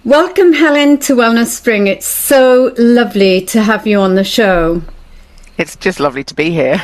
Welcome, Helen, to Wellness Spring. It's so lovely to have you on the show. It's just lovely to be here.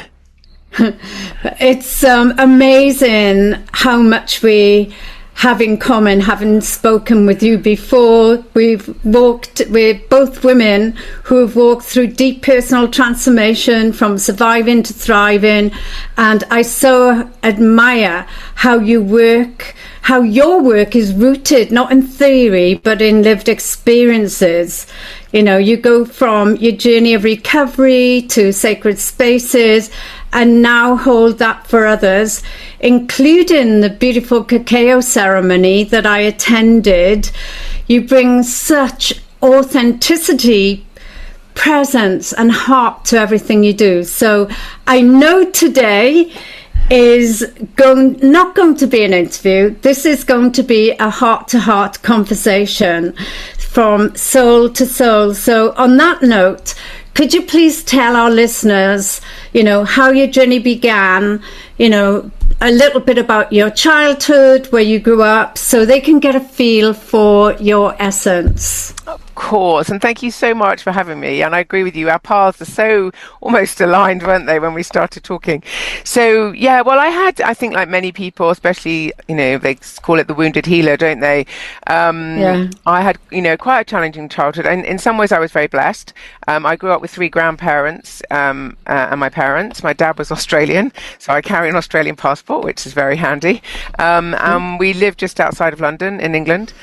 It's amazing how much we have in common, having spoken with you before. We're both women who have walked through deep personal transformation from surviving to thriving, and I so admire how you work, how your work is rooted not in theory but in lived experiences. You know, you go from your journey of recovery to sacred spaces and now hold that for others, including the beautiful cacao ceremony that I attended. You bring such authenticity, presence and heart to everything you do. So I know today is not going to be an interview. This is going to be a heart-to-heart conversation from soul to soul. So on that note, could you please tell our listeners, how your journey began, a little bit about your childhood, where you grew up, so they can get a feel for your essence? Of course, and thank you so much for having me. And I agree with you, our paths are so almost aligned, weren't they, when we started talking? So, yeah, well, I think like many people, especially, they call it the wounded healer, don't they? I had, quite a challenging childhood. And in some ways I was very blessed. I grew up with three grandparents and my parents. My dad was Australian, so I carry an Australian passport, which is very handy. And we lived just outside of London in England.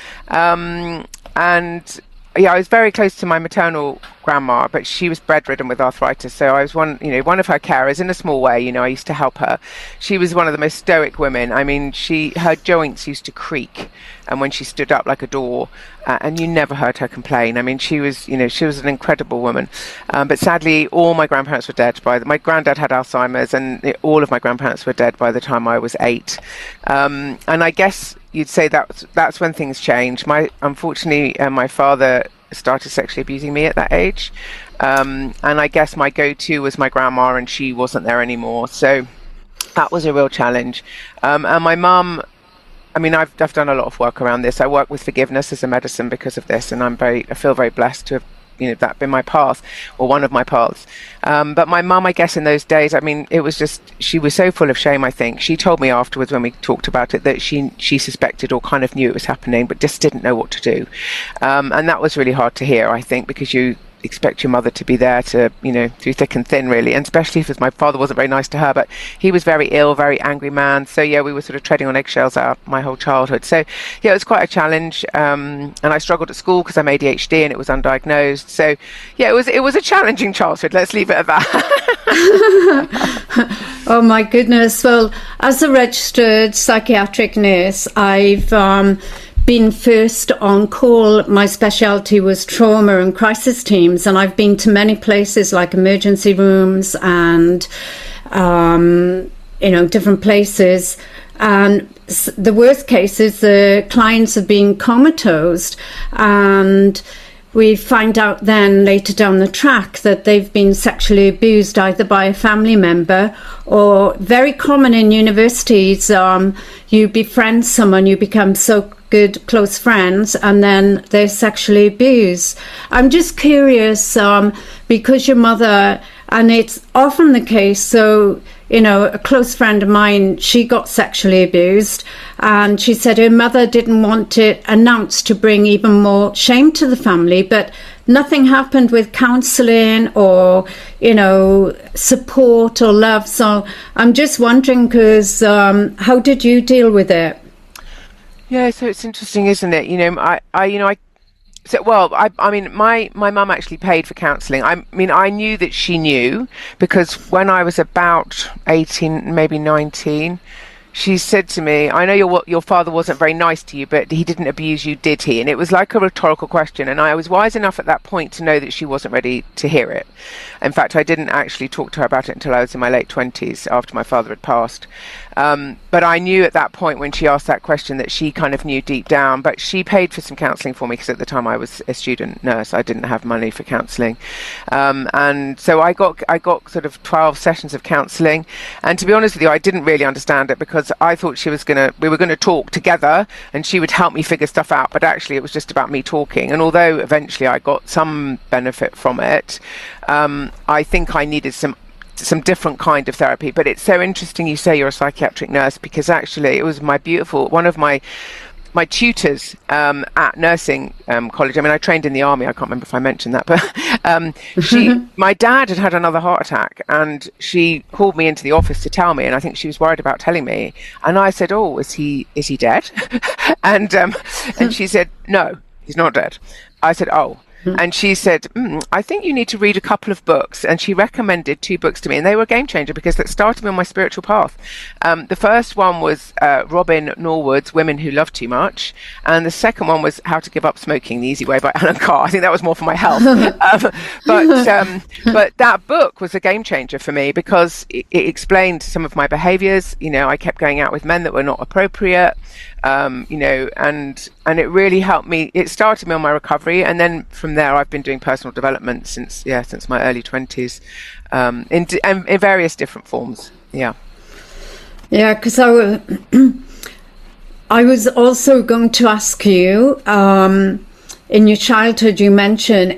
And yeah, I was very close to my maternal grandma, but she was bedridden with arthritis. So I was one of her carers in a small way. I used to help her. She was one of the most stoic women. I mean, her joints used to creak, and when she stood up like a door, and you never heard her complain. I mean, she was an incredible woman. But sadly, all my grandparents were dead my granddad had Alzheimer's, and all of my grandparents were dead by the time I was 8. And I guess you'd say that's when things changed. Unfortunately, my father started sexually abusing me at that age. And I guess my go-to was my grandma, and she wasn't there anymore. So that was a real challenge. And my mum, I mean, I've done a lot of work around this. I work with forgiveness as a medicine because of this, and I feel very blessed to have that been my path, or one of my paths. But my mum, I guess in those days, I mean, it was just, she was so full of shame, I think. She told me afterwards when we talked about it that she suspected or kind of knew it was happening, but just didn't know what to do. And that was really hard to hear, I think, because you expect your mother to be there to, through thick and thin, really, and especially if my father wasn't very nice to her, but he was very ill, very angry man. So yeah, we were sort of treading on eggshells out my whole childhood. So yeah, it was quite a challenge, and I struggled at school because I'm ADHD and it was undiagnosed. So yeah, it was a challenging childhood. Let's leave it at that. Oh my goodness. Well, as a registered psychiatric nurse, I've been first on call. My specialty was trauma and crisis teams, and I've been to many places like emergency rooms and different places, and the worst case is the clients have been comatose, and we find out then later down the track that they've been sexually abused either by a family member, or very common in universities, you befriend someone, you become so good close friends, and then they're sexually abused. I'm just curious, because your mother, and it's often the case, so a close friend of mine, she got sexually abused, and she said her mother didn't want it announced to bring even more shame to the family, but nothing happened with counselling or support or love. So I'm just wondering, because how did you deal with it? Yeah, so it's interesting, isn't it? I mean, my mum actually paid for counselling. I mean, I knew that she knew, because when I was about 18, maybe 19, she said to me, I know your father wasn't very nice to you, but he didn't abuse you, did he? And it was like a rhetorical question. And I was wise enough at that point to know that she wasn't ready to hear it. In fact, I didn't actually talk to her about it until I was in my late 20s, after my father had passed. But I knew at that point when she asked that question that she kind of knew deep down. But she paid for some counselling for me, because at the time I was a student nurse. I didn't have money for counselling. And so I got sort of 12 sessions of counselling. And to be honest with you, I didn't really understand it, because was I thought we were gonna talk together, and she would help me figure stuff out. But actually, it was just about me talking. And although eventually I got some benefit from it, I think I needed some different kind of therapy. But it's so interesting you say you're a psychiatric nurse, because actually it was one of my tutors at nursing college. I mean, I trained in the army. I can't remember if I mentioned that, but my dad had another heart attack, and she called me into the office to tell me, and I think she was worried about telling me. And I said, "Oh, is he dead?" and she said, "No, he's not dead." I said, "Oh." And she said, I think you need to read a couple of books. And she recommended 2 books to me, and they were a game changer because that started me on my spiritual path. The first one was Robin Norwood's Women Who Love Too Much. And the second one was How to Give Up Smoking the Easy Way by Alan Carr. I think that was more for my health. But that book was a game changer for me because it explained some of my behaviors. I kept going out with men that were not appropriate. And it really helped me. It started me on my recovery, and then from there I've been doing personal development since my early 20s, in various different forms. Because I was also going to ask you, in your childhood you mentioned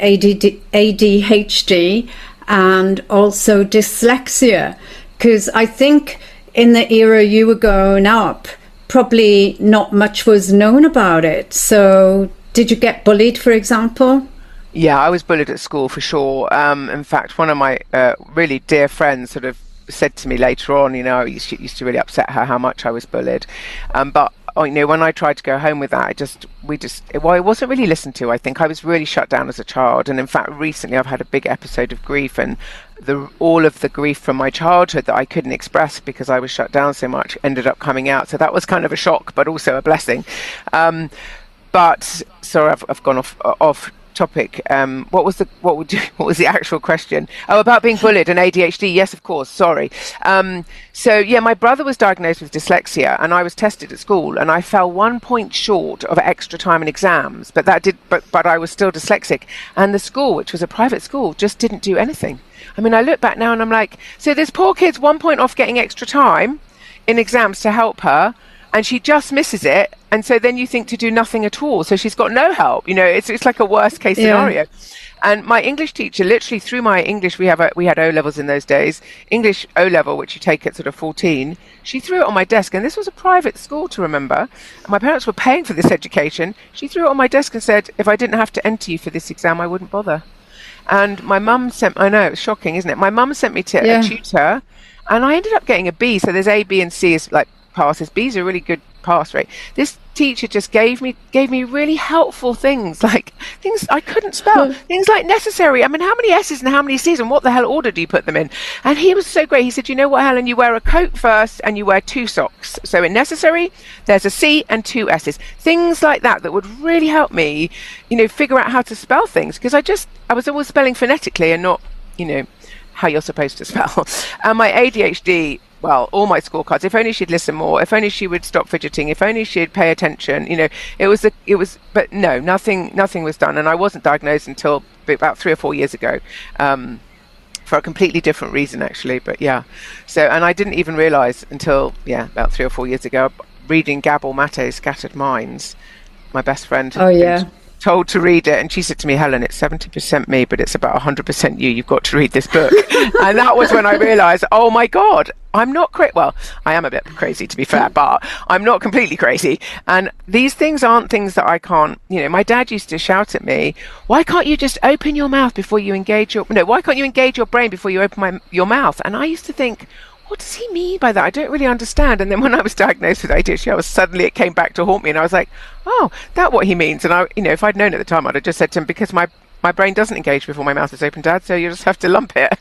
ADHD and also dyslexia, because I think in the era you were growing up, probably not much was known about it. So did you get bullied, for example? Yeah, I was bullied at school for sure. In fact, one of my really dear friends sort of said to me later on, it used to really upset her how much I was bullied. But when I tried to go home with that, it wasn't really listened to. I think I was really shut down as a child. And in fact, recently I've had a big episode of grief, and all of the grief from my childhood that I couldn't express because I was shut down so much ended up coming out. So that was kind of a shock, but also a blessing. But sorry, I've gone off topic. What was the actual question? About being bullied and ADHD. Yes, of course. Sorry. My brother was diagnosed with dyslexia, and I was tested at school, and I fell 1 point short of extra time in exams. But I was still dyslexic, and the school, which was a private school, just didn't do anything. I mean, I look back now and I'm like, so this poor kid's 1 point off getting extra time in exams to help her, and she just misses it. And so then you think to do nothing at all. So she's got no help. It's like a worst case scenario. And my English teacher, literally through my English, we had O-levels in those days, English O-level, which you take at sort of 14. She threw it on my desk, and this was a private school, to remember. And my parents were paying for this education. She threw it on my desk and said, if I didn't have to enter you for this exam, I wouldn't bother. And my mum I know, it's shocking, isn't it? My mum sent me to a tutor, and I ended up getting a B. So there's A, B, and C is like passes. B's a really good pass rate. This teacher just gave me really helpful things, like things I couldn't spell, things like necessary. I mean, how many S's and how many C's, and what the hell order do you put them in? And he was so great. He said, you know what, Helen, you wear a coat first and you wear 2 socks. So in necessary, there's a C and 2 S's. Things like that would really help me, figure out how to spell things, because I was always spelling phonetically and not, how you're supposed to spell. And my ADHD, well, all my scorecards, if only she'd listen more, if only she would stop fidgeting, if only she'd pay attention, but no, nothing was done. And I wasn't diagnosed until about 3 or 4 years ago, for a completely different reason, actually. But yeah, and I didn't even realize until, about 3 or 4 years ago, reading Gabor Mate's Scattered Minds, my best friend. Oh, yeah. Told to read it, and she said to me, Helen, it's 70% me, but it's about 100% you. You've got to read this book. And that was when I realized, oh my God, I'm not crazy. Well, I am a bit crazy, to be fair, but I'm not completely crazy. And these things aren't things that I can't, my dad used to shout at me, why can't you just open your mouth before you engage why can't you engage your brain before you open your mouth? And I used to think, what does he mean by that? I don't really understand. And then when I was diagnosed with ADHD, it came back to haunt me, and I was like, oh, that's what he means. And I, if I'd known at the time, I'd have just said to him, because my brain doesn't engage before my mouth is open, Dad, so you just have to lump it.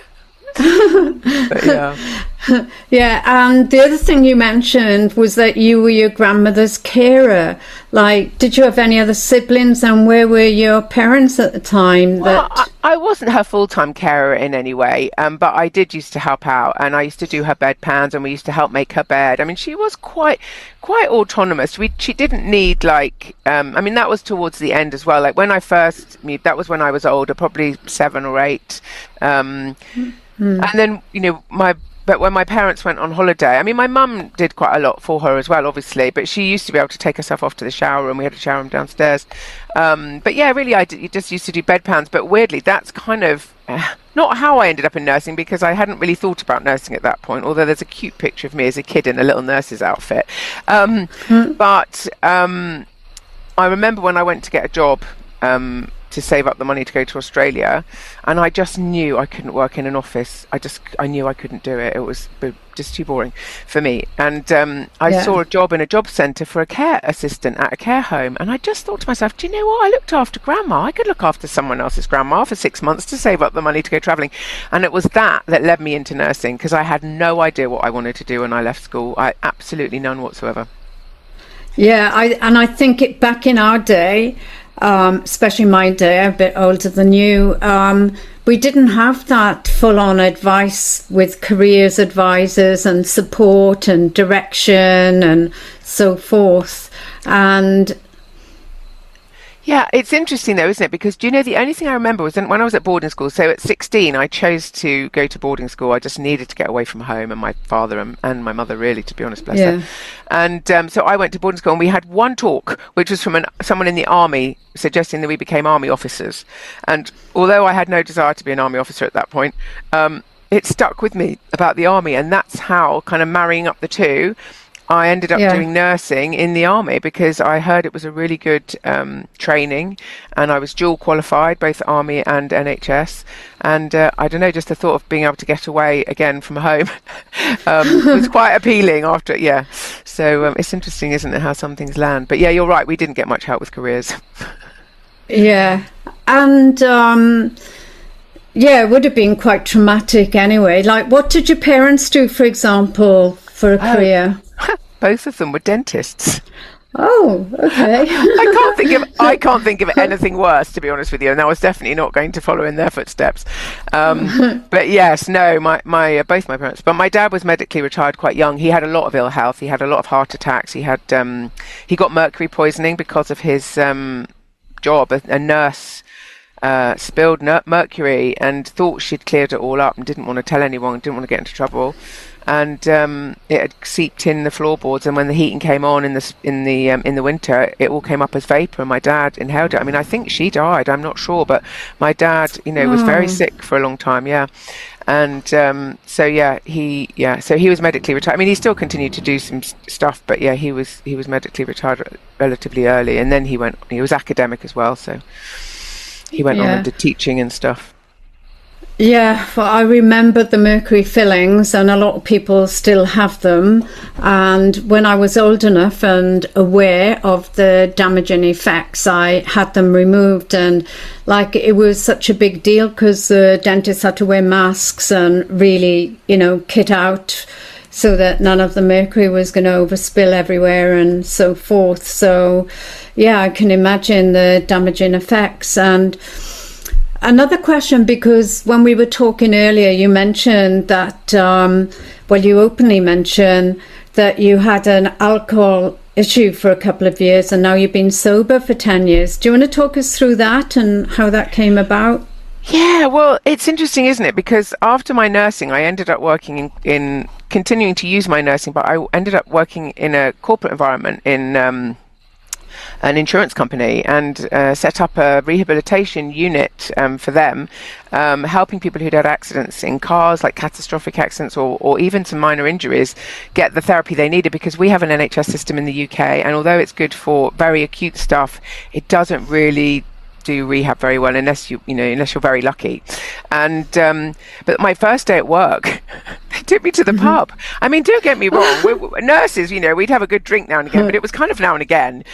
But, yeah, and the other thing you mentioned was that you were your grandmother's carer. Like, did you have any other siblings, and where were your parents at the time? Well, I wasn't her full-time carer in any way, but I did used to help out, and I used to do her bedpans, and we used to help make her bed. I mean, she was quite autonomous. She didn't need that was towards the end as well. Like when I first moved, that was when I was older, probably 7 or 8. And then, but when my parents went on holiday, I mean, my mum did quite a lot for her as well, obviously, but she used to be able to take herself off to the shower room. We had a shower room downstairs. But yeah, really, just used to do bedpans. But weirdly, that's kind of not how I ended up in nursing, because I hadn't really thought about nursing at that point, although there's a cute picture of me as a kid in a little nurse's outfit. But I remember when I went to get a job to save up the money to go to Australia, and I just knew I couldn't work in an office. I knew I couldn't do it. It was just too boring for me. And I saw a job in a job centre for a care assistant at a care home, and I just thought to myself, do you know what? I looked after grandma. I could look after someone else's grandma for 6 months to save up the money to go travelling. And it was that led me into nursing, because I had no idea what I wanted to do when I left school. Absolutely none whatsoever. Yeah, I think back in our day, especially my day, a bit older than you, we didn't have that full-on advice with careers advisors and support and direction and so forth. And yeah, it's interesting though, isn't it? Because do you know, the only thing I remember was when I was at boarding school. So at 16, I chose to go to boarding school. I just needed to get away from home and my father and my mother, really, to be honest, bless her. And so I went to boarding school, and we had one talk, which was from someone in the army, suggesting that we became army officers. And although I had no desire to be an army officer at that point, it stuck with me about the army, and that's how, kind of marrying up the two, I ended up doing nursing in the army, because I heard it was a really good training, and I was dual qualified, both army and NHS. And I don't know, just the thought of being able to get away again from home was quite appealing after. Yeah, so it's interesting, isn't it, how some things land? But yeah, you're right, we didn't get much help with careers. Yeah, and it would have been quite traumatic anyway. Like, what did your parents do, for example, for a career? Both of them were dentists. Oh, okay. I can't think of anything worse, to be honest with you, and I was definitely not going to follow in their footsteps. But yes, no, my both my parents. But my dad was medically retired quite young. He had a lot of ill health. He had a lot of heart attacks. He got mercury poisoning because of his job. A nurse spilled mercury and thought she'd cleared it all up and didn't want to tell anyone, didn't want to get into trouble. And it had seeped in the floorboards, and when the heating came on in the winter, it all came up as vapor, and my dad inhaled it. I mean, I think she died, I'm not sure, but my dad, was very sick for a long time. And so he was medically retired. I mean, he still continued to do some stuff, but yeah, he was medically retired relatively early, and then he was academic as well, so he went on and did teaching and stuff. Yeah, well, I remember the mercury fillings, and a lot of people still have them. And when I was old enough and aware of the damaging effects, I had them removed. And it was such a big deal, because the dentists had to wear masks and really, kit out so that none of the mercury was going to overspill everywhere and so forth. So, yeah, I can imagine the damaging effects. And another question, because when we were talking earlier, you mentioned that, you openly mentioned that you had an alcohol issue for a couple of years, and now you've been sober for 10 years. Do you want to talk us through that and how that came about? Yeah, well, it's interesting, isn't it? Because after my nursing, I ended up working in continuing to use my nursing, but I ended up working in a corporate environment in an insurance company, and set up a rehabilitation unit for them, helping people who'd had accidents in cars, like catastrophic accidents or even some minor injuries, get the therapy they needed, because we have an NHS system in the UK, and although it's good for very acute stuff, it doesn't really do rehab very well unless you're very lucky. And but my first day at work, they took me to the pub. I mean, don't get me wrong, we're nurses, we'd have a good drink now and again, but it was kind of now and again.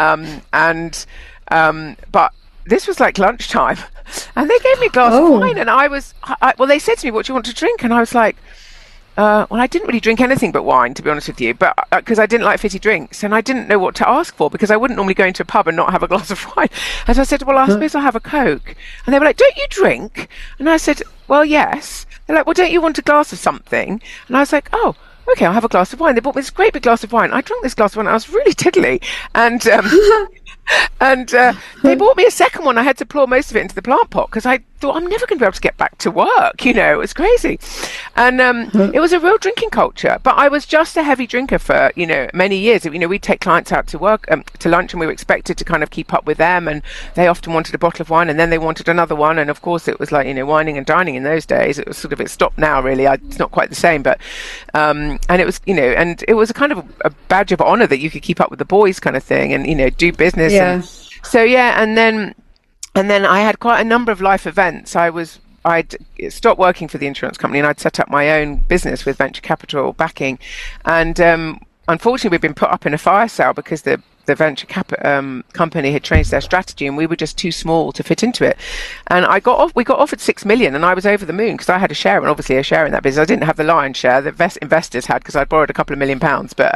But this was like lunchtime, and they gave me a glass of wine, and they said to me, "What do you want to drink?" And I was like, I didn't really drink anything but wine, to be honest with you, but because I didn't like fizzy drinks, and I didn't know what to ask for, because I wouldn't normally go into a pub and not have a glass of wine. And so I said, well, I suppose I'll have a Coke. And they were like, don't you drink? And I said, well, yes. They're like, well, don't you want a glass of something? And I was like, oh, okay, I'll have a glass of wine. They bought me this great big glass of wine. I drank this glass of wine, and I was really tiddly. And they bought me a second one. I had to pour most of it into the plant pot, because I thought, I'm never going to be able to get back to work. You know, it was crazy. And it was a real drinking culture. But I was just a heavy drinker for, you know, many years. You know, we'd take clients out to work, to lunch, and we were expected to kind of keep up with them. And they often wanted a bottle of wine, and then they wanted another one. And of course, it was like, you know, wining and dining in those days. It was sort of, it stopped now, really. It's not quite the same. But, and it was, you know, and it was a kind of a badge of honor that you could keep up with the boys kind of thing and, you know, do business. Yeah. And so, yeah. And then I had quite a number of life events. I'd stopped working for the insurance company and I'd set up my own business with venture capital backing. And unfortunately, we'd been put up in a fire sale because the venture company had changed their strategy and we were just too small to fit into it. And we got offered 6 million and I was over the moon because I had a share, and obviously a share in that business. I didn't have the lion's share, the investors had, because I'd borrowed a couple of £1 million.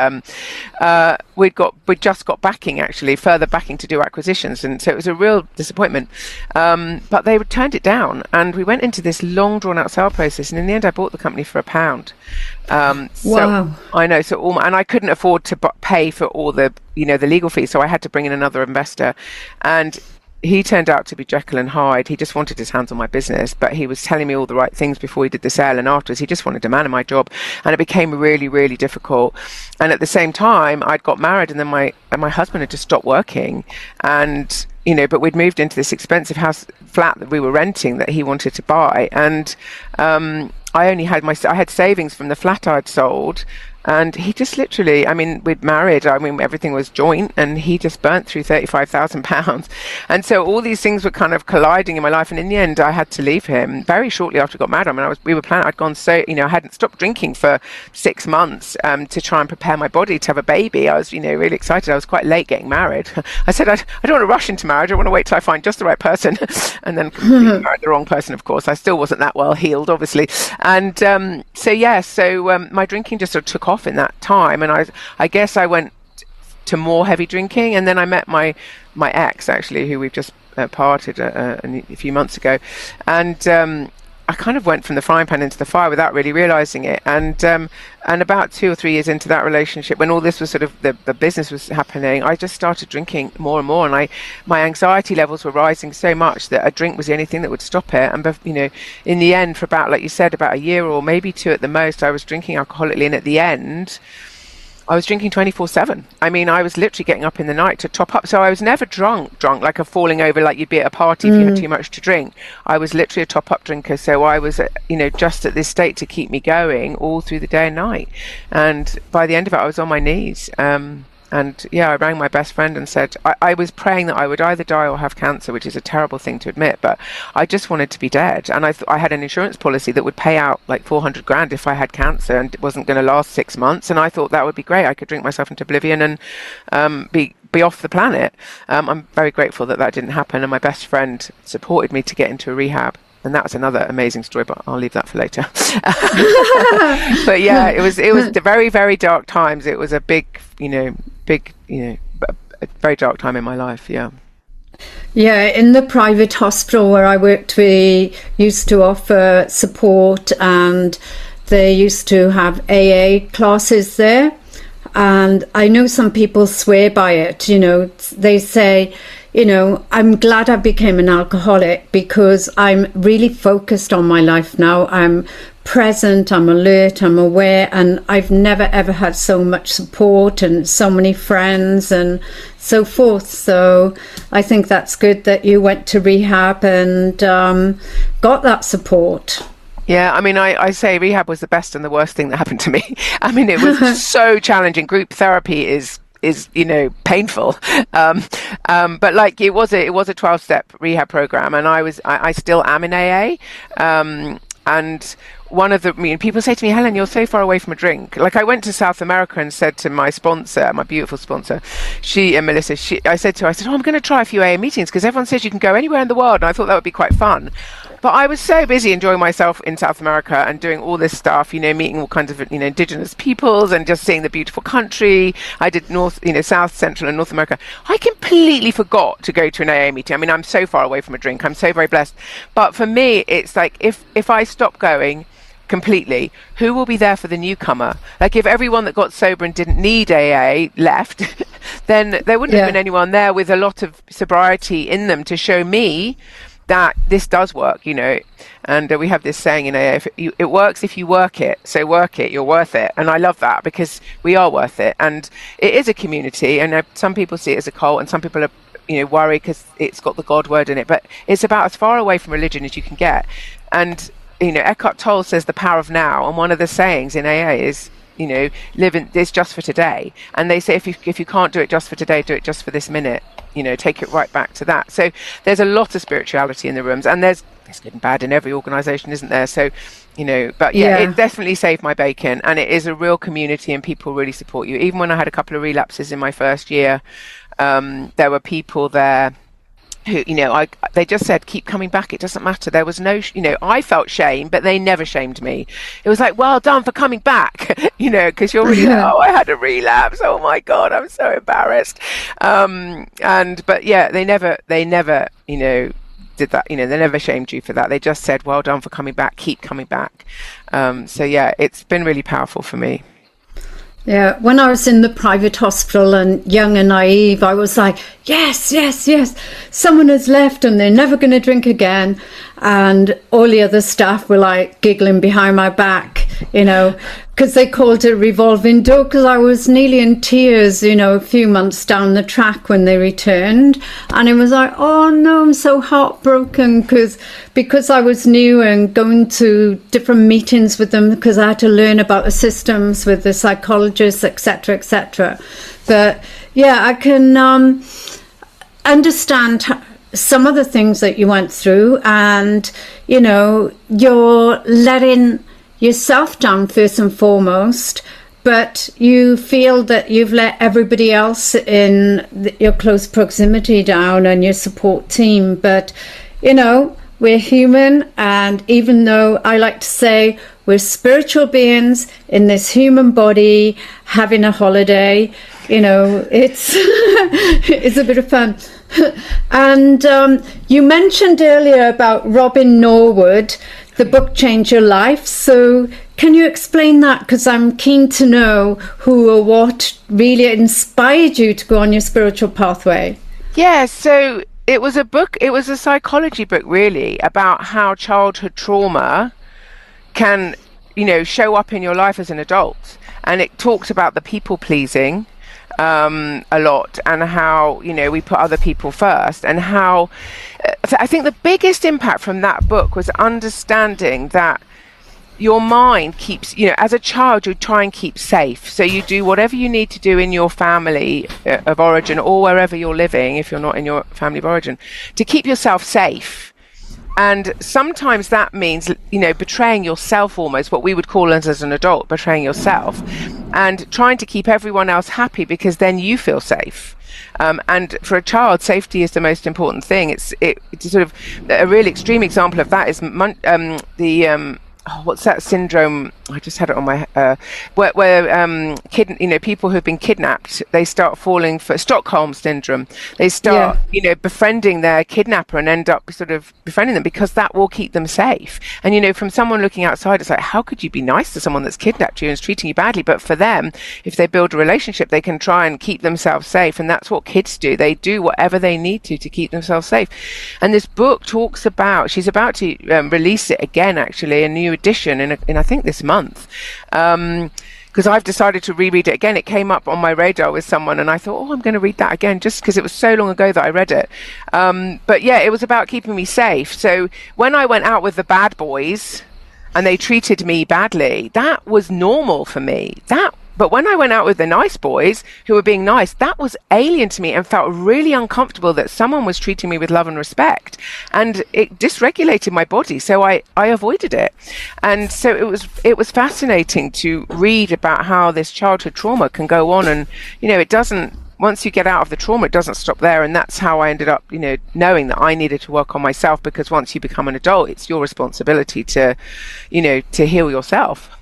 But we'd just got backing, actually, further backing to do acquisitions. And so it was a real disappointment. But they turned it down and we went into this long drawn out sale process. And in the end, I bought the company for £1. Wow. I know. And I couldn't afford to pay for all the, you know, the legal fees. So I had to bring in another investor, and he turned out to be Jekyll and Hyde. He just wanted his hands on my business, but he was telling me all the right things before he did the sale, and afterwards he just wanted to manage my job, and it became really, really difficult. And at the same time, I'd got married, and then my husband had just stopped working, and you know, but we'd moved into this expensive flat that we were renting that he wanted to buy, and I had savings from the flat I'd sold. And he just literally, I mean, we'd married, I mean, everything was joint, and he just burnt through £35,000. And so all these things were kind of colliding in my life. And in the end, I had to leave him very shortly after we got married. I mean, I hadn't stopped drinking for 6 months to try and prepare my body to have a baby. I was, you know, really excited. I was quite late getting married. I said, I don't want to rush into marriage. I want to wait till I find just the right person. And then completely married the wrong person, of course. I still wasn't that well healed, obviously. And my drinking just sort of took off in that time, and I guess I went to more heavy drinking, and then I met my ex, actually, who we've just parted a few months ago, and I kind of went from the frying pan into the fire without really realizing it. And about 2 or 3 years into that relationship, when all this was sort of the business was happening, I just started drinking more and more, and my anxiety levels were rising so much that a drink was the only thing that would stop it. And you know, in the end, for about, like you said, about a year or maybe 2 at the most, I was drinking alcoholically, and at the end, I was drinking 24/7. I mean, I was literally getting up in the night to top up. So I was never drunk, like a falling over like you'd be at a party if you had too much to drink. I was literally a top-up drinker. So I was, you know, just at this state to keep me going all through the day and night. And by the end of it, I was on my knees. And yeah, I rang my best friend and said, I was praying that I would either die or have cancer, which is a terrible thing to admit, but I just wanted to be dead. And I had an insurance policy that would pay out like 400 grand if I had cancer and it wasn't going to last 6 months. And I thought that would be great. I could drink myself into oblivion and be off the planet. I'm very grateful that didn't happen. And my best friend supported me to get into a rehab. And that's another amazing story, but I'll leave that for later. But yeah, it was the very, very dark times. It was a very dark time in my life. Yeah. Yeah, in the private hospital where I worked, we used to offer support, and they used to have AA classes there. And I know some people swear by it. You know, they say, you know, I'm glad I became an alcoholic because I'm really focused on my life now. I'm present, I'm alert, I'm aware, and I've never ever had so much support and so many friends and so forth. So I think that's good that you went to rehab and got that support. Yeah, I mean, I say rehab was the best and the worst thing that happened to me. I mean, it was so challenging. Group therapy is you know, painful, but like it was a 12-step rehab program, and I still am in AA, and one of the, people say to me, Helen, you're so far away from a drink. Like, I went to South America and said to my sponsor, my beautiful sponsor, Melissa, I said to her, oh, I'm going to try a few AA meetings because everyone says you can go anywhere in the world, and I thought that would be quite fun. But I was so busy enjoying myself in South America and doing all this stuff, you know, meeting all kinds of, you know, indigenous peoples and just seeing the beautiful country. I did South, Central and North America. I completely forgot to go to an AA meeting. I mean, I'm so far away from a drink. I'm so very blessed. But for me, it's like if I stop going completely, who will be there for the newcomer? Like, if everyone that got sober and didn't need AA left, then there wouldn't have been anyone there with a lot of sobriety in them to show me that this does work, and we have this saying in AA, it works if you work it, so work it, you're worth it. And I love that, because we are worth it, and it is a community. And some people see it as a cult, and some people are worry because it's got the God word in it, but it's about as far away from religion as you can get. And Eckhart Tolle says the power of now, and one of the sayings in AA is live in this just for today. And they say if you can't do it just for today, do it just for this minute. Take it right back to that. So there's a lot of spirituality in the rooms, and there's good and bad in every organisation, isn't there? So but it definitely saved my bacon, and it is a real community, and people really support you. Even when I had a couple of relapses in my first year, there were people there who, they just said, keep coming back. It doesn't matter. There was no, I felt shame, but they never shamed me. It was like, well done for coming back, because you're really, I had a relapse. Oh my God, I'm so embarrassed. But yeah, they never, did that. They never shamed you for that. They just said, well done for coming back. Keep coming back. So yeah, it's been really powerful for me. Yeah, when I was in the private hospital and young and naive, I was like, yes, someone has left and they're never going to drink again. And all the other staff were like giggling behind my back, because they called it a revolving door, because I was nearly in tears, a few months down the track when they returned. And it was like, oh no, I'm so heartbroken, because I was new and going to different meetings with them, because I had to learn about the systems with the psychologists, etc., etc. But yeah, I can understand some of the things that you went through, and you're letting yourself down first and foremost, but you feel that you've let everybody else in your close proximity down and your support team. But we're human, and even though I like to say we're spiritual beings in this human body having a holiday, it's it's a bit of fun. And you mentioned earlier about Robin Norwood, the book Change Your Life. So can you explain that? Because I'm keen to know who or what really inspired you to go on your spiritual pathway. Yeah, so it was a psychology book, really, about how childhood trauma can, show up in your life as an adult. And it talks about the people pleasing a lot, and how we put other people first, and how I think the biggest impact from that book was understanding that your mind keeps, as a child, you try and keep safe, so you do whatever you need to do in your family of origin, or wherever you're living if you're not in your family of origin, to keep yourself safe. And sometimes that means, betraying yourself, almost what we would call as an adult, betraying yourself, and trying to keep everyone else happy, because then you feel safe. And for a child, safety is the most important thing. It's sort of a really extreme example of that is what's that syndrome? I just had it on my where people who've been kidnapped, they start falling for Stockholm syndrome. They start befriending their kidnapper and end up sort of befriending them, because that will keep them safe. And from someone looking outside, it's like, how could you be nice to someone that's kidnapped you and is treating you badly? But for them, if they build a relationship, they can try and keep themselves safe. And that's what kids do. They do whatever they need to keep themselves safe. And this book talks about, she's about to release it again, actually, a new edition in I think this month, because I've decided to reread it again. It came up on my radar with someone, and I thought, I'm going to read that again, just because it was so long ago that I read it. But yeah, it was about keeping me safe. So when I went out with the bad boys and they treated me badly, that was normal for me. But when I went out with the nice boys who were being nice, that was alien to me, and felt really uncomfortable that someone was treating me with love and respect. And it dysregulated my body, so I avoided it. And so it was fascinating to read about how this childhood trauma can go on, and it doesn't, once you get out of the trauma, it doesn't stop there. And that's how I ended up, knowing that I needed to work on myself, because once you become an adult, it's your responsibility to heal yourself.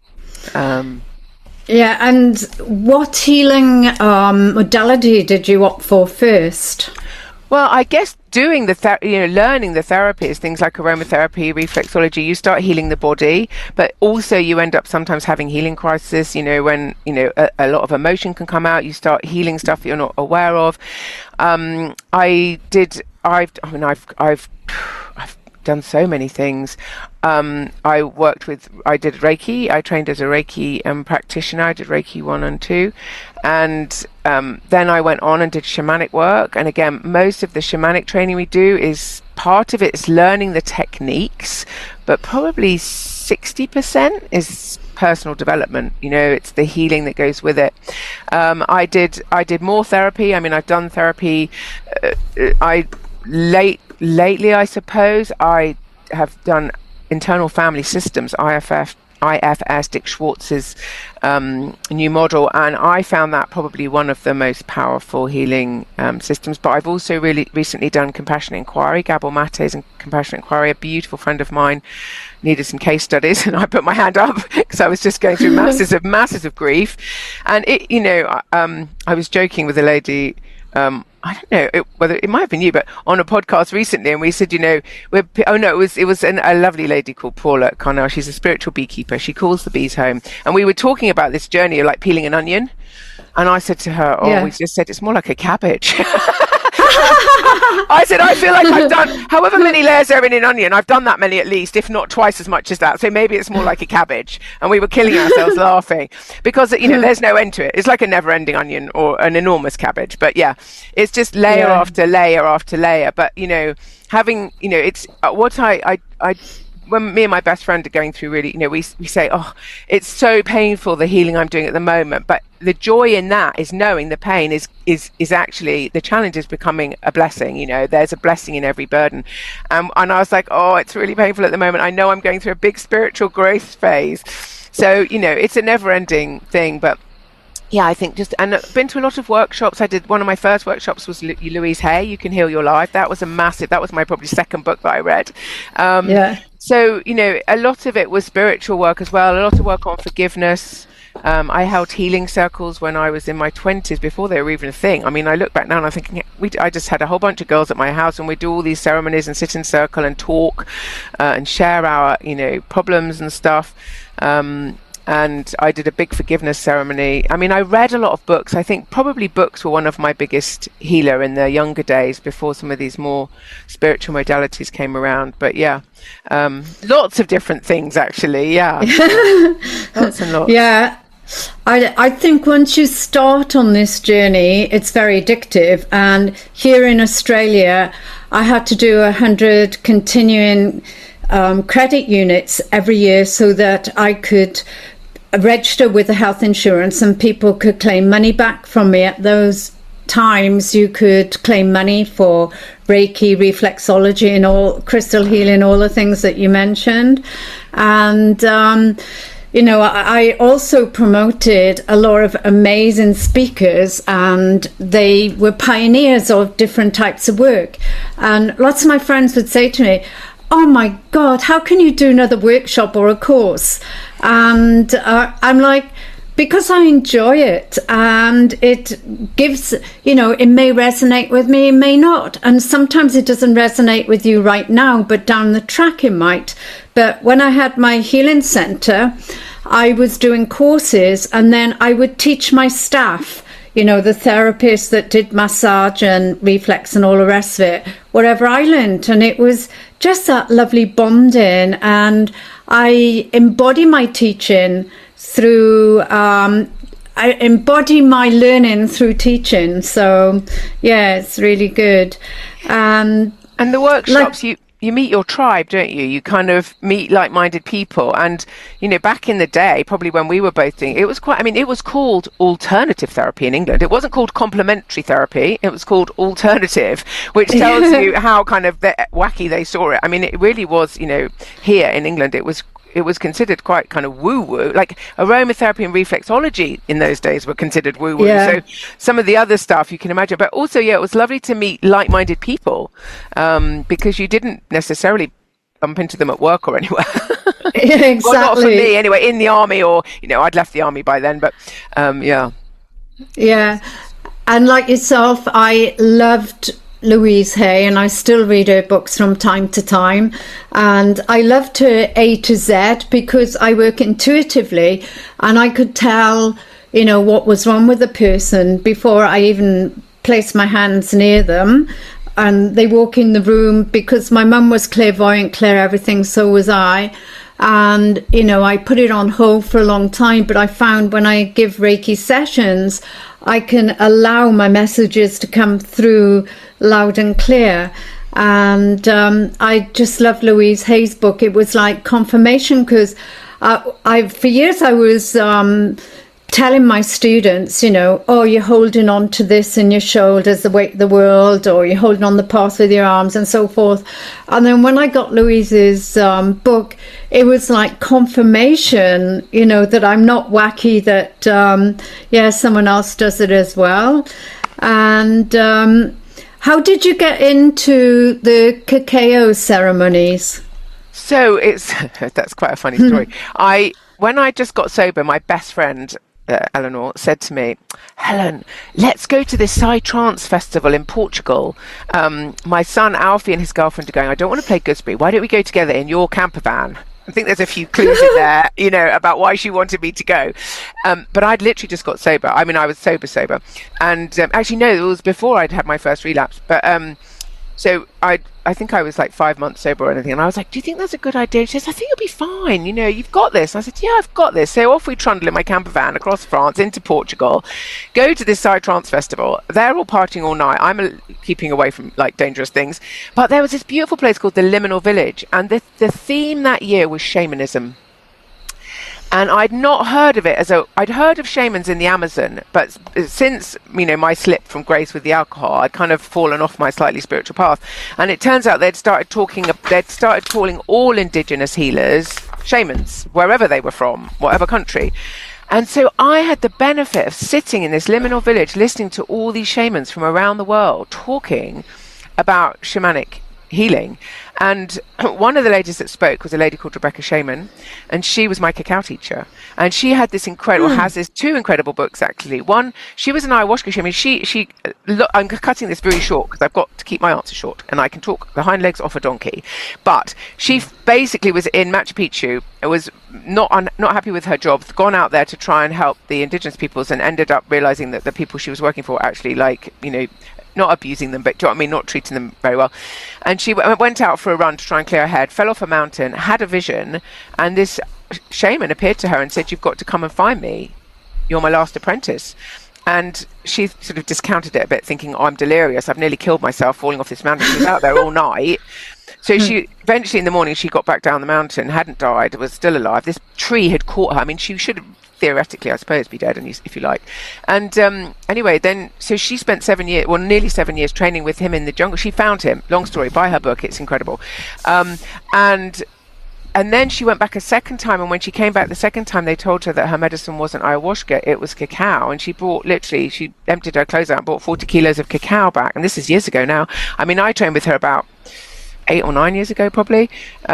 Yeah, and what healing modality did you opt for first? Well, I guess doing learning the therapies, things like aromatherapy, reflexology, you start healing the body, but also you end up sometimes having healing crisis, when, a lot of emotion can come out, you start healing stuff that you're not aware of. I've done so many things. I did Reiki. I trained as a Reiki practitioner. I did Reiki 1 and 2. And then I went on and did shamanic work. And again, most of the shamanic training we do is part of it is learning the techniques, but probably 60% is personal development. It's the healing that goes with it. I did more therapy. I mean, I've done therapy. Lately, I suppose, I have done internal family systems, IFS, Dick Schwartz's new model, and I found that probably one of the most powerful healing systems. But I've also really recently done compassionate inquiry. Gabor Mate's and compassionate inquiry, a beautiful friend of mine, needed some case studies, and I put my hand up because I was just going through masses of grief. And I was joking with a lady. I don't know whether it might have been you, but on a podcast recently, and we said, it was a lovely lady called Paula Connell. She's a spiritual beekeeper. She calls the bees home, and we were talking about this journey of like peeling an onion, and I said to her, we just said it's more like a cabbage. I said, I feel like I've done however many layers there are in an onion. I've done that many at least, if not twice as much as that. So maybe it's more like a cabbage. And we were killing ourselves laughing because, there's no end to it. It's like a never-ending onion or an enormous cabbage. But yeah, it's just layer after layer after layer. But, having, it's what when me and my best friend are going through really, we say, oh, it's so painful, the healing I'm doing at the moment. But the joy in that is knowing the pain is actually, the challenge is becoming a blessing. There's a blessing in every burden. And I was like, oh, it's really painful at the moment. I know I'm going through a big spiritual growth phase. So, it's a never ending thing. But yeah, I think and I've been to a lot of workshops. I did one of my first workshops was Louise Hay, You Can Heal Your Life. That was that was my probably second book that I read. So, a lot of it was spiritual work as well, a lot of work on forgiveness. I held healing circles when I was in my 20s, before they were even a thing. I mean, I look back now and I'm thinking, I just had a whole bunch of girls at my house, and we'd do all these ceremonies and sit in circle and talk and share our, problems and stuff. And I did a big forgiveness ceremony. I mean, I read a lot of books. I think probably books were one of my biggest healer in the younger days, before some of these more spiritual modalities came around. But yeah, lots of different things, actually. Yeah, lots and lots. Yeah. I think once you start on this journey, it's very addictive. And here in Australia, I had to do 100 continuing credit units every year so that I could register with the health insurance and people could claim money back from me. At those times, you could claim money for Reiki, reflexology, and all crystal healing, all the things that you mentioned. And I also promoted a lot of amazing speakers, and they were pioneers of different types of work. And lots of my friends would say to me, oh my God, how can you do another workshop or a course? And I'm like, because I enjoy it, and it gives, it may resonate with me, it may not. And sometimes it doesn't resonate with you right now, but down the track it might. But when I had my healing centre, I was doing courses, and then I would teach my staff, the therapists that did massage and reflex and all the rest of it, whatever I learned. And it was just that lovely bonding. And I embody my teaching through, I embody my learning through teaching. So, yeah, it's really good. And the workshops, you meet your tribe, don't you? You kind of meet like-minded people. And, back in the day, probably when we were both doing it, it was called alternative therapy in England. It wasn't called complementary therapy. It was called alternative, which tells you how kind of wacky they saw it. I mean, it really was, here in England, it was considered quite kind of woo-woo. Like aromatherapy and reflexology in those days were considered woo-woo. Yeah. So some of the other stuff you can imagine. But also, it was lovely to meet like-minded people, because you didn't necessarily bump into them at work or anywhere. Yeah, exactly. Well, not for me anyway, in the army, or, I'd left the army by then, but yeah. Yeah. And like yourself, I loved Louise Hay, and I still read her books from time to time. And I loved her A to Z because I work intuitively, and I could tell, you know, what was wrong with the person before I even place my hands near them. And they walk in the room, because my mum was clairvoyant, Claire everything, so was I. And, you know, I put it on hold for a long time, but I found when I give Reiki sessions, I can allow my messages to come through loud and clear. And I just love Louise Hay's book. It was like confirmation, because for years I was telling my students, you know, oh, you're holding on to this in your shoulders, the weight of the world, or you're holding on the past with your arms and so forth. And then when I got Louise's book, it was like confirmation, you know, that I'm not wacky, that, someone else does it as well. And how did you get into the cacao ceremonies? So that's quite a funny story. When I just got sober, my best friend, Eleanor, said to me, Helen, let's go to this Psy Trance festival in Portugal. My son Alfie and his girlfriend are going. I don't want to play gooseberry. Why don't we go together in your camper van? I think there's a few clues in there, you know, about why she wanted me to go. But I'd literally just got sober. I mean, I was sober. And actually, no, it was before I'd had my first relapse. But so I think I was like 5 months sober or anything. And I was like, do you think that's a good idea? She says, I think you'll be fine. You know, you've got this. And I said, yeah, I've got this. So off we trundle in my camper van across France into Portugal, go to this Psy Trance festival. They're all partying all night. I'm keeping away from like dangerous things. But there was this beautiful place called the Liminal Village. And the theme that year was shamanism. And I'd not heard of it I'd heard of shamans in the Amazon, but since, you know, my slip from grace with the alcohol, I'd kind of fallen off my slightly spiritual path. And it turns out they'd started calling all indigenous healers shamans, wherever they were from, whatever country. And so I had the benefit of sitting in this liminal village, listening to all these shamans from around the world talking about shamanic healing. And one of the ladies that spoke was a lady called Rebecca Shaman, and she was my cacao teacher. And she had this has this two incredible books, actually. One, she was an ayahuasca shaman. I'm cutting this very short because I've got to keep my answer short, and I can talk the hind legs off a donkey. But she basically was in Machu Picchu, was not happy with her job, gone out there to try and help the indigenous peoples, and ended up realizing that the people she was working for actually, like, you know, not abusing them, but do you know what I mean, not treating them very well. And she went out for a run to try and clear her head, fell off a mountain, had a vision, and this shaman appeared to her and said, you've got to come and find me. You're my last apprentice. And she sort of discounted it a bit, thinking, oh, I'm delirious. I've nearly killed myself falling off this mountain. She was out there all night. So she eventually in the morning, she got back down the mountain, hadn't died, was still alive. This tree had caught her. I mean, she should have theoretically, I suppose, be dead, if you like. And anyway, then, so she spent nearly 7 years training with him in the jungle. She found him, long story, buy her book, it's incredible. And then she went back a second time, and when she came back the second time, they told her that her medicine wasn't ayahuasca, it was cacao. And she emptied her clothes out and bought 40 kilos of cacao back. And this is years ago now. I mean, I trained with her about 8 or 9 years ago, probably.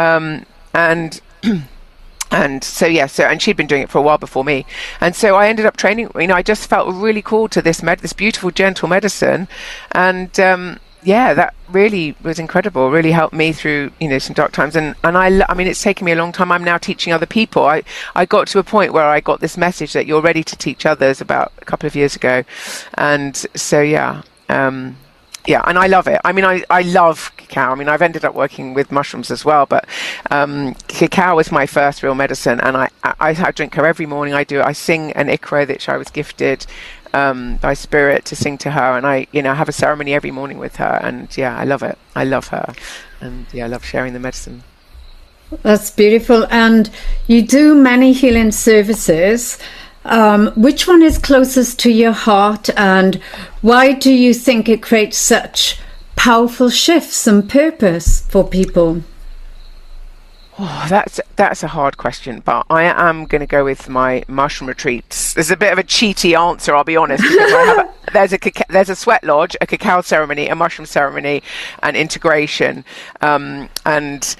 And so, and she'd been doing it for a while before me. And so I ended up training, you know, I just felt really called to this beautiful, gentle medicine. And, that really was incredible, really helped me through, you know, some dark times. And I mean, it's taken me a long time. I'm now teaching other people. I got to a point where I got this message that you're ready to teach others about a couple of years ago. And so, and I love it. I mean, I love cacao. I mean, I've ended up working with mushrooms as well, but cacao was my first real medicine, and I drink her every morning. I sing an ikra that I was gifted by spirit to sing to her, and I have a ceremony every morning with her, and I love it. I love her, and I love sharing the medicine. That's beautiful. And you do many healing services. Which one is closest to your heart, and why do you think it creates such powerful shifts and purpose for people? Oh, that's a hard question, but I am going to go with my mushroom retreats. There's a bit of a cheaty answer, I'll be honest, because there's a sweat lodge, a cacao ceremony, a mushroom ceremony, and integration, and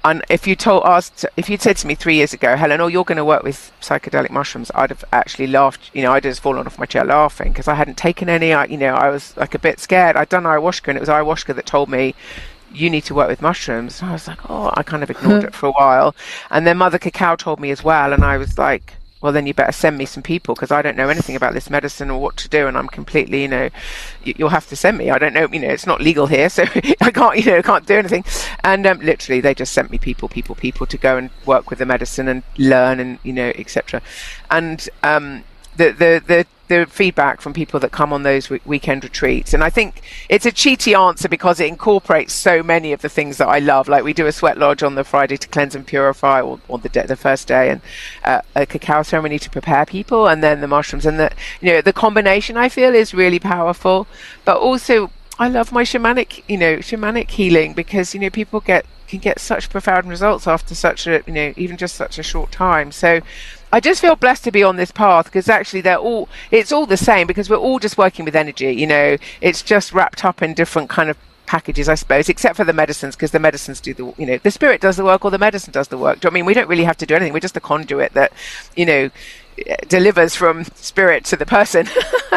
And if you'd said to me 3 years ago, Helen, oh, you're going to work with psychedelic mushrooms, I'd have actually laughed. I'd just fallen off my chair laughing because I hadn't taken any. I was like a bit scared. I'd done ayahuasca, and it was ayahuasca that told me, you need to work with mushrooms. And I was like, oh, I kind of ignored it for a while. And then Mother Cacao told me as well, and I was like, well, then you better send me some people because I don't know anything about this medicine or what to do, and I'm completely, you'll have to send me. I don't know, it's not legal here, so I can't do anything. And literally, they just sent me people to go and work with the medicine and learn, and etc. And the feedback from people that come on those weekend retreats, and I think it's a cheaty answer because it incorporates so many of the things that I love. Like we do a sweat lodge on the Friday to cleanse and purify, or the first day, and a cacao ceremony to prepare people, and then the mushrooms, and the combination I feel is really powerful. But also I love my shamanic healing because people can get such profound results after such a even just such a short time. So I just feel blessed to be on this path because actually it's all the same because we're all just working with energy. It's just wrapped up in different kind of packages, I suppose, except for the medicines, because the medicines do the spirit does the work or the medicine does the work. Do you know what I mean? We don't really have to do anything. We're just a conduit that delivers from spirit to the person.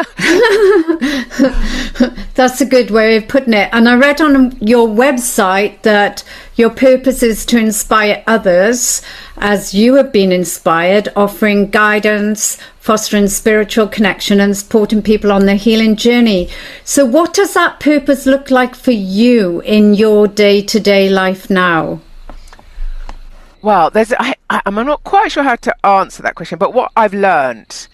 That's a good way of putting it. And I read on your website that your purpose is to inspire others as you have been inspired, offering guidance, fostering spiritual connection, and supporting people on their healing journey. So what does that purpose look like for you in your day-to-day life now? Well, I'm not quite sure how to answer that question, but what I've learned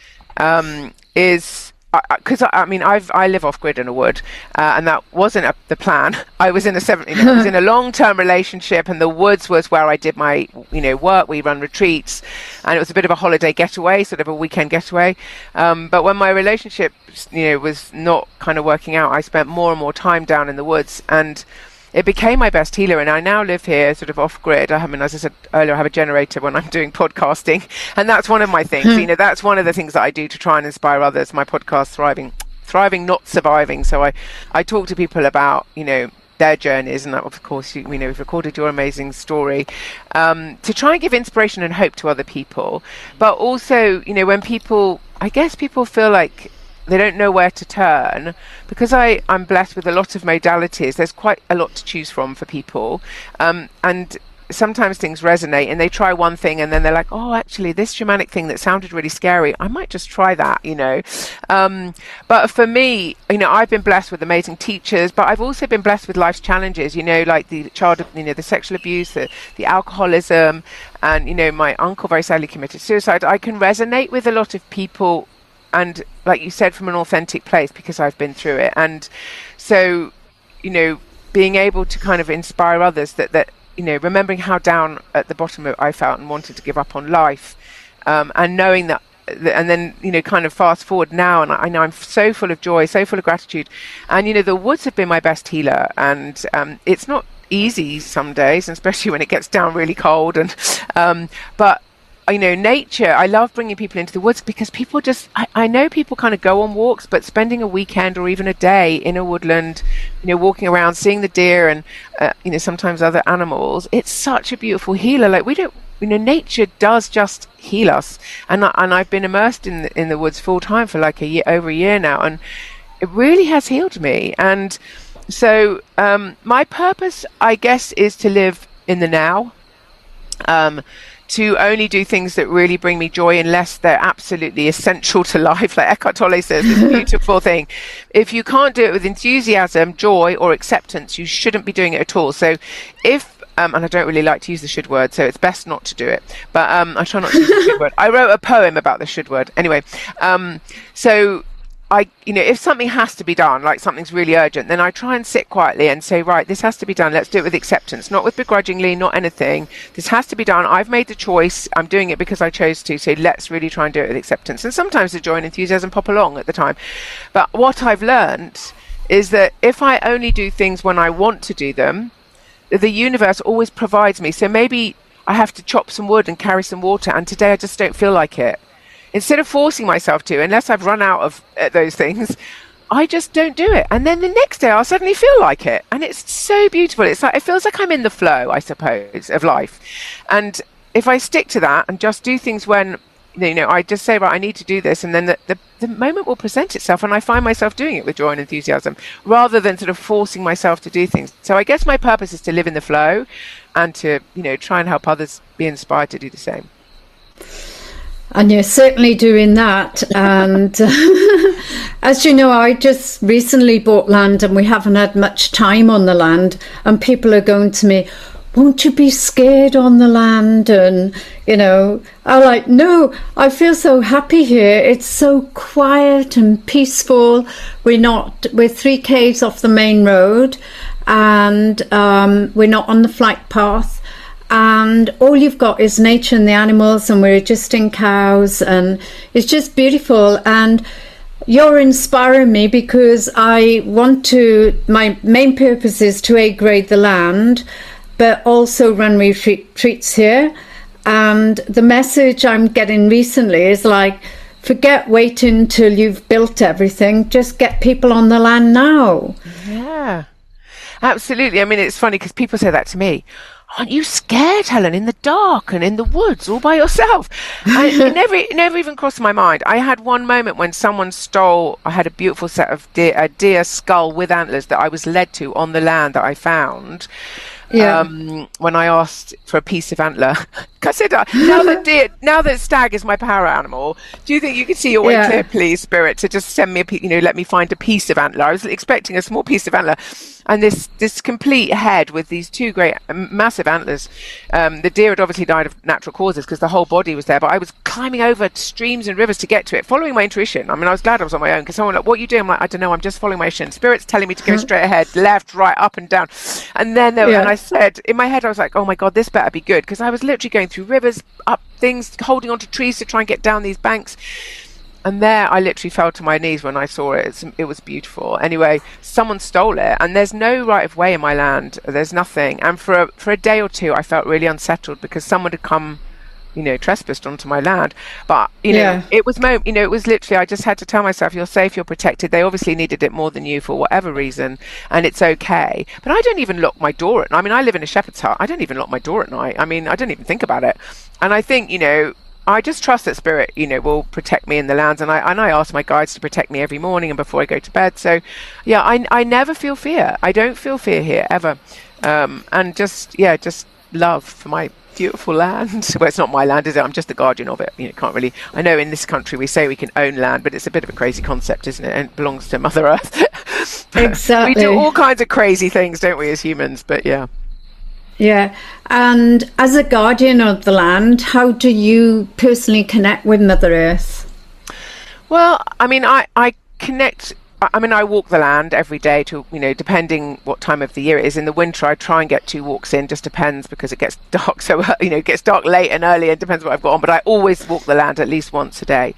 is, because I live off grid in a wood, and that wasn't the plan. I was in a long-term relationship, and the woods was where I did my work. We run retreats, and it was a bit of a holiday getaway, sort of a weekend getaway. But when my relationship was not kind of working out, I spent more and more time down in the woods, and it became my best healer. And I now live here sort of off grid. As I said earlier, I have a generator when I'm doing podcasting, and that's one of my things. That's one of the things that I do to try and inspire others. My podcast, Thriving, Not Surviving. So I talk to people about, their journeys, and of course, we've recorded your amazing story, to try and give inspiration and hope to other people. But also, when people feel like they don't know where to turn, because I'm blessed with a lot of modalities. There's quite a lot to choose from for people, and sometimes things resonate and they try one thing and then they're like, oh, actually this shamanic thing that sounded really scary, I might just try that, but for me, I've been blessed with amazing teachers, but I've also been blessed with life's challenges, like the the sexual abuse, the alcoholism, and my uncle very sadly committed suicide. I can resonate with a lot of people, and like you said, from an authentic place, because I've been through it. And so, being able to kind of inspire others that remembering how down at the bottom I felt and wanted to give up on life, and knowing that, and then, kind of fast forward now, and I know I'm so full of joy, so full of gratitude. And, the woods have been my best healer. And it's not easy some days, and especially when it gets down really cold. And but nature, I love bringing people into the woods because people I know people kind of go on walks, but spending a weekend or even a day in a woodland, walking around, seeing the deer and, sometimes other animals, it's such a beautiful healer. Like nature does just heal us. And I've been immersed in the woods full time for like over a year now. And it really has healed me. And so, my purpose, I guess, is to live in the now. To only do things that really bring me joy unless they're absolutely essential to life. Like Eckhart Tolle says, this beautiful thing. If you can't do it with enthusiasm, joy, or acceptance, you shouldn't be doing it at all. So if, and I don't really like to use the should word, so it's best not to do it. But I try not to use the should word. I wrote a poem about the should word. Anyway, so if something has to be done, like something's really urgent, then I try and sit quietly and say, right, this has to be done. Let's do it with acceptance, not with begrudgingly, not anything. This has to be done. I've made the choice. I'm doing it because I chose to. So let's really try and do it with acceptance. And sometimes the joy and enthusiasm pop along at the time. But what I've learned is that if I only do things when I want to do them, the universe always provides me. So maybe I have to chop some wood and carry some water, and today I just don't feel like it. Instead of forcing myself to, unless I've run out of those things, I just don't do it. And then the next day I'll suddenly feel like it. And it's so beautiful. It's like, it feels like I'm in the flow, I suppose, of life. And if I stick to that and just do things when, I just say, right, I need to do this. And then the moment will present itself, and I find myself doing it with joy and enthusiasm rather than sort of forcing myself to do things. So I guess my purpose is to live in the flow and to, try and help others be inspired to do the same. And you're certainly doing that. And as you know, I just recently bought land and we haven't had much time on the land. And people are going to me, won't you be scared on the land? And, I'm like, no, I feel so happy here. It's so quiet and peaceful. We're 3 k's off the main road, and we're not on the flight path. And all you've got is nature and the animals, and we're adjusting cows, and it's just beautiful. And you're inspiring me because my main purpose is to grade the land, but also run retreats here. And the message I'm getting recently is like, forget waiting till you've built everything, just get people on the land now. Yeah, absolutely. I mean, it's funny because people say that to me. Aren't you scared, Helen, in the dark and in the woods all by yourself? It never even crossed my mind. I had one moment when someone I had a beautiful set of deer skull with antlers that I was led to on the land that I found. Yeah. When I asked for a piece of antler, I said, now that stag is my power animal, do you think you could see your way clear, please, Spirit, to just send me let me find a piece of antler? I was expecting a small piece of antler, and this complete head with these 2 great massive antlers. The deer had obviously died of natural causes because the whole body was there, but I was climbing over streams and rivers to get to it, following my intuition. I mean, I was glad I was on my own, because someone like, what are you doing? I'm like, I don't know, I'm just following my intuition. Spirit's telling me to go straight ahead, left, right, up and down. And then and I said, in my head, I was like, oh my God, this better be good, because I was literally going through rivers, up things, holding onto trees to try and get down these banks. And there I literally fell to my knees when I saw it. It was beautiful. Anyway, someone stole it, and there's no right of way in my land. There's nothing. And for a day or two, I felt really unsettled because someone had come, trespassed onto my land. But, it was literally, I just had to tell myself, you're safe, you're protected. They obviously needed it more than you for whatever reason, and it's okay. But I don't even lock my door at night. I mean, I live in a shepherd's hut. I don't even lock my door at night. I mean, I don't even think about it. And I think, I just trust that Spirit, will protect me in the lands, and I ask my guides to protect me every morning and before I go to bed. So, yeah, I never feel fear. I don't feel fear here ever, and just love for my beautiful land. Well, it's not my land, is it? I'm just the guardian of it. Can't really. I know in this country we say we can own land, but it's a bit of a crazy concept, isn't it? And it belongs to Mother Earth. Exactly. We do all kinds of crazy things, don't we, as humans? But yeah. Yeah, and as a guardian of the land, how do you personally connect with Mother Earth? Well, I mean, I connect. I mean, I walk the land every day to, depending what time of the year it is. In the winter, I try and get 2 walks in, just depends because it gets dark. So, it gets dark late and early, and depends what I've got on. But I always walk the land at least once a day.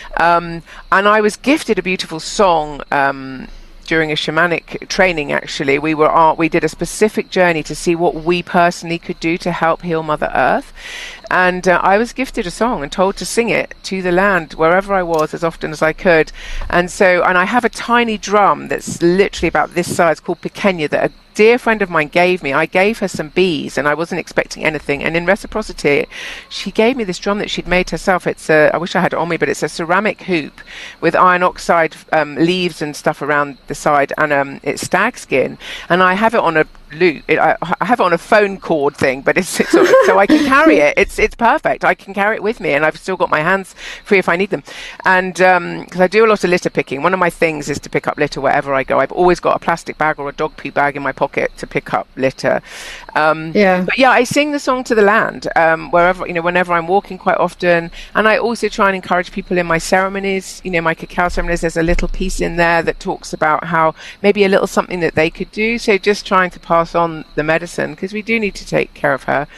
And I was gifted a beautiful song during a shamanic training. Actually, we did a specific journey to see what we personally could do to help heal Mother Earth, and I was gifted a song and told to sing it to the land wherever I was as often as I could. And I have a tiny drum that's literally about this size called Pequeña that a dear friend of mine gave me. I gave her some bees and I wasn't expecting anything, and in reciprocity she gave me this drum that she'd made herself. I wish I had it on me, but it's a ceramic hoop with iron oxide leaves and stuff around the side, and it's stag skin, and I have it on a loop. I have it on a phone cord thing, but it's sort of, so I can carry it. It's perfect. I can carry it with me, and I've still got my hands free if I need them. And because I do a lot of litter picking, one of my things is to pick up litter wherever I go. I've always got a plastic bag or a dog poo bag in my pocket to pick up litter. But yeah, I sing the song to the land whenever I'm walking, quite often. And I also try and encourage people in my ceremonies, my cacao ceremonies. There's a little piece in there that talks about how maybe a little something that they could do. So just trying to pass on the medicine, because we do need to take care of her.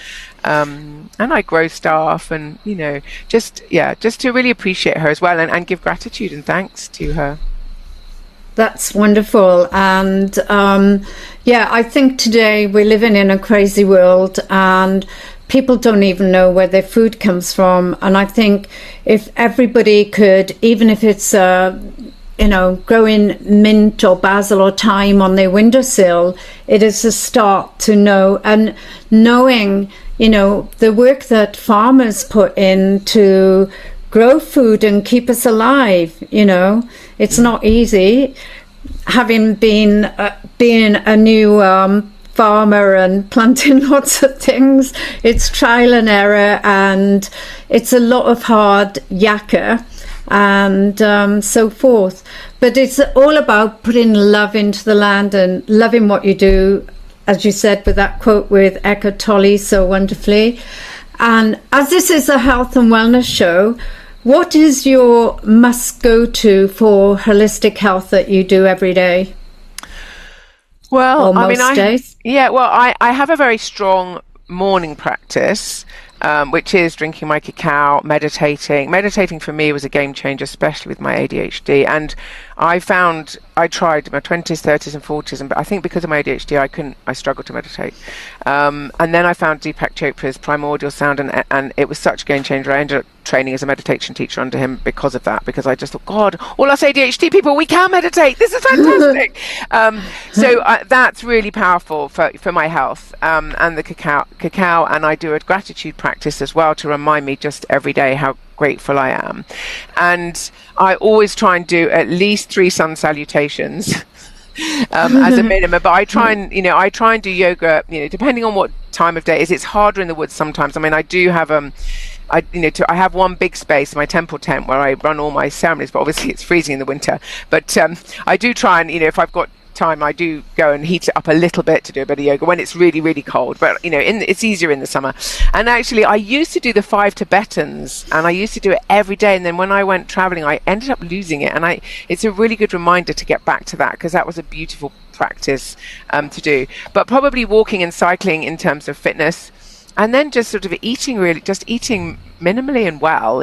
And I grow staff, and just to really appreciate her as well, and give gratitude and thanks to her. That's wonderful. And I think today we're living in a crazy world, and people don't even know where their food comes from. And I think if everybody could, even if it's growing mint or basil or thyme on their windowsill, it is a start to know, and knowing, the work that farmers put in to grow food and keep us alive. It's not easy. Having been being a new farmer and planting lots of things, it's trial and error, and it's a lot of hard yakka and so forth. But it's all about putting love into the land and loving what you do, as you said with that quote with Eckhart Tolle so wonderfully. And as this is a health and wellness show, what is your must go to for holistic health that you do every day? Well, days? I have a very strong morning practice, which is drinking my cacao, meditating. Meditating for me was a game changer, especially with my ADHD. And I tried my 20s, 30s and 40s, and I think because of my ADHD, I struggled to meditate. And then I found Deepak Chopra's Primordial Sound, and it was such a game changer. I ended up training as a meditation teacher under him because of that, because I just thought, God, all us ADHD people, we can meditate. This is fantastic. So that's really powerful for my health. And the cacao, and I do a gratitude practice as well to remind me just every day how grateful I am. And I always try and do at least 3 sun salutations as a minimum, but I try and do yoga, depending on what time of day it is. It's harder in the woods sometimes. I do have I have one big space, my temple tent, where I run all my ceremonies, but obviously it's freezing in the winter. But I do try and, if I've got time, I do go and heat it up a little bit to do a bit of yoga when it's really, really cold. But it's easier in the summer. And actually, I used to do the 5 Tibetans, and I used to do it every day. And then when I went traveling, I ended up losing it. And it's a really good reminder to get back to that, because that was a beautiful practice to do. But probably walking and cycling in terms of fitness, and then just sort of eating minimally and well,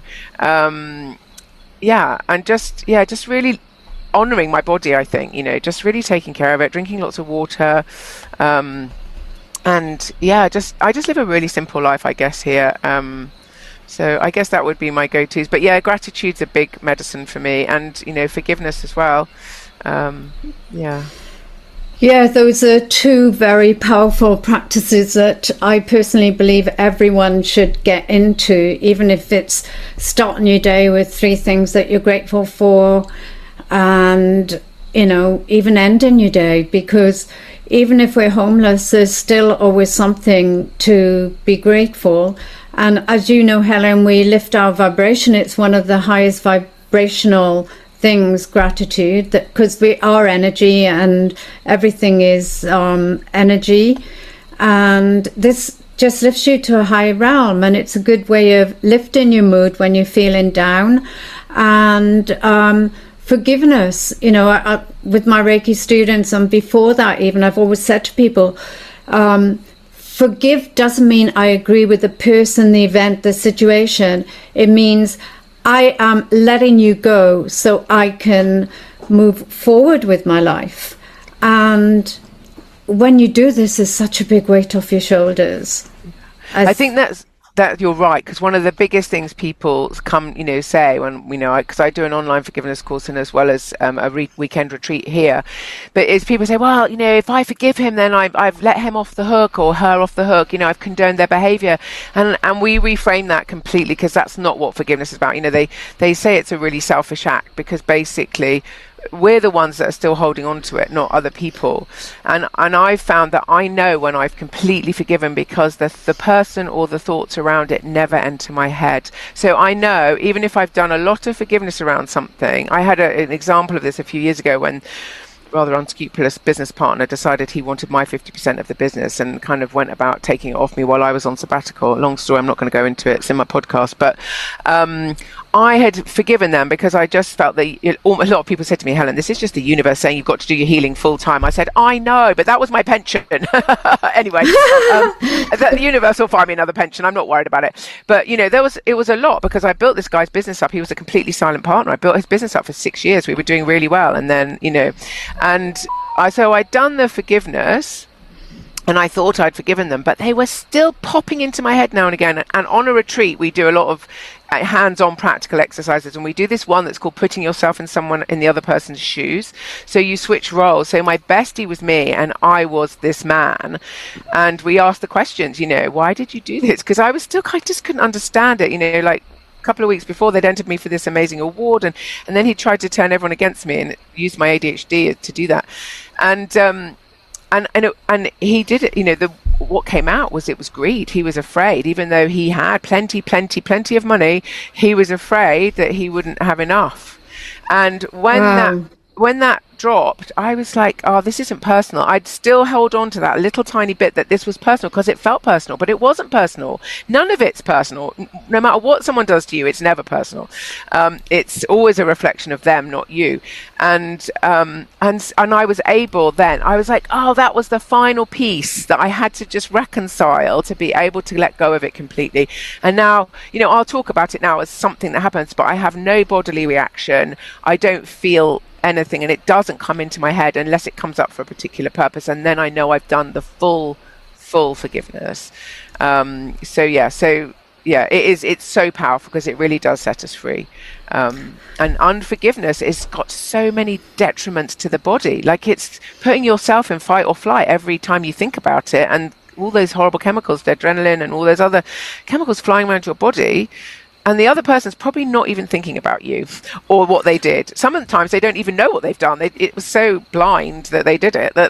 and just really honoring my body, I think, just really taking care of it, drinking lots of water, and I just live a really simple life, I guess, here. So I guess that would be my go-tos. But yeah, gratitude's a big medicine for me, and forgiveness as well. Yeah, those are 2 very powerful practices that I personally believe everyone should get into, even if it's starting your day with 3 things that you're grateful for, and even ending your day, because even if we're homeless, there's still always something to be grateful. And as you know, Helen, we lift our vibration. It's one of the highest vibrational things, gratitude, that because we are energy and everything is energy, and this just lifts you to a higher realm, and it's a good way of lifting your mood when you're feeling down. And forgiveness, with my Reiki students, and before that even, I've always said to people, forgive doesn't mean I agree with the person, the event, the situation. It means I am letting you go so I can move forward with my life. And when you do this, there's such a big weight off your shoulders. I think that you're right, because one of the biggest things people say when because I do an online forgiveness course and as well as a weekend retreat here, but it's people say, well, if I forgive him, then I've let him off the hook or her off the hook, I've condoned their behavior, and we reframe that completely, because that's not what forgiveness is about. They say it's a really selfish act, because basically we're the ones that are still holding on to it, not other people. And I've found that I know when I've completely forgiven, because the person or the thoughts around it never enter my head. So I know, even if I've done a lot of forgiveness around something, I had an example of this a few years ago when rather unscrupulous business partner decided he wanted my 50% of the business and kind of went about taking it off me while I was on sabbatical. Long story, I'm not going to go into it. It's in my podcast. But I had forgiven them because I just felt that a lot of people said to me, Helen, this is just the universe saying you've got to do your healing full time. I said, I know, but that was my pension. Anyway, the universe will find me another pension. I'm not worried about it. But, it was a lot because I built this guy's business up. He was a completely silent partner. I built his business up for 6 years. We were doing really well. And then, so I'd done the forgiveness, and I thought I'd forgiven them, but they were still popping into my head now and again. And on a retreat, we do a lot of hands-on practical exercises, and we do this one that's called putting yourself in the other person's shoes. So you switch roles. So my bestie was me and I was this man, and we asked the questions, why did you do this? Because I just couldn't understand it, like a couple of weeks before they'd entered me for this amazing award, and then he tried to turn everyone against me and used my ADHD to do that. And he did it. What came out was it was greed. He was afraid, even though he had plenty of money, he was afraid that he wouldn't have enough. And when that dropped, I was like, oh, this isn't personal. I'd still held on to that little tiny bit that this was personal because it felt personal, but it wasn't personal. None of it's personal. No matter what someone does to you, it's never personal. It's always a reflection of them, not you. And I was able then, I was like, oh, that was the final piece that I had to just reconcile to be able to let go of it completely. And now, I'll talk about it now as something that happens, but I have no bodily reaction. I don't feel anything, and it doesn't come into my head unless it comes up for a particular purpose, and then I know I've done the full forgiveness. It's so powerful because it really does set us free. And unforgiveness has got so many detriments to the body, like it's putting yourself in fight or flight every time you think about it, and all those horrible chemicals, the adrenaline and all those other chemicals flying around your body. And the other person's probably not even thinking about you or what they did. Sometimes they don't even know what they've done. It was so blind that they did it that,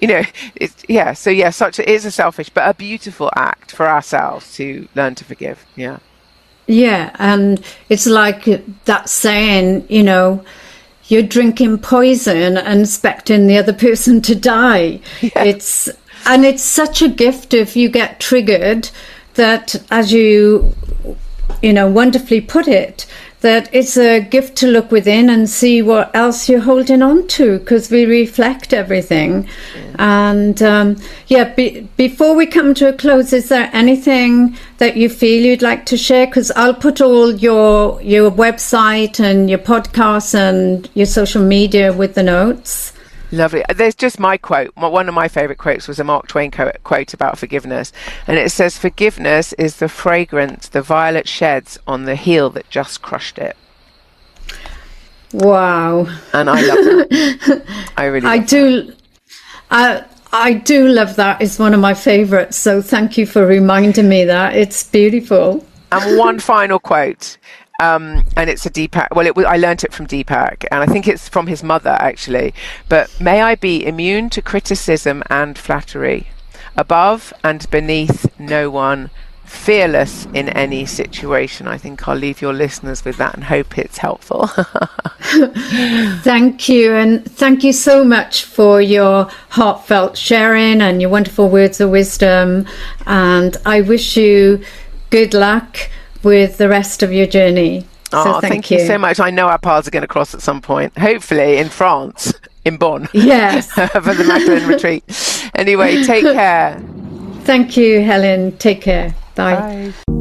it is a selfish but a beautiful act for ourselves to learn to forgive. Yeah. Yeah. And it's like that saying, you're drinking poison and expecting the other person to die. Yeah. It's such a gift if you get triggered that, as you wonderfully put it, that it's a gift to look within and see what else you're holding on to, because we reflect everything. Yeah. And before we come to a close, is there anything that you feel you'd like to share? Because I'll put all your website and your podcast and your social media with the notes. Lovely. There's just my quote. One of my favorite quotes was a Mark Twain quote about forgiveness. And it says, "Forgiveness is the fragrance the violet sheds on the heel that just crushed it." Wow. And I love that. I really love that. I do love that. It's one of my favorites. So thank you for reminding me that. It's beautiful. And one final quote. And it's a Deepak. I learned it from Deepak, and I think it's from his mother actually. But may I be immune to criticism and flattery, above and beneath no one, fearless in any situation. I think I'll leave your listeners with that and hope it's helpful. Thank you, and thank you so much for your heartfelt sharing and your wonderful words of wisdom. And I wish you good luck with the rest of your journey. So thank you so much. I know our paths are going to cross at some point, hopefully in France, in Bonn. Yes. For the Magdalene retreat. Anyway, take care. Thank you, Helen. Take care. Bye. Bye.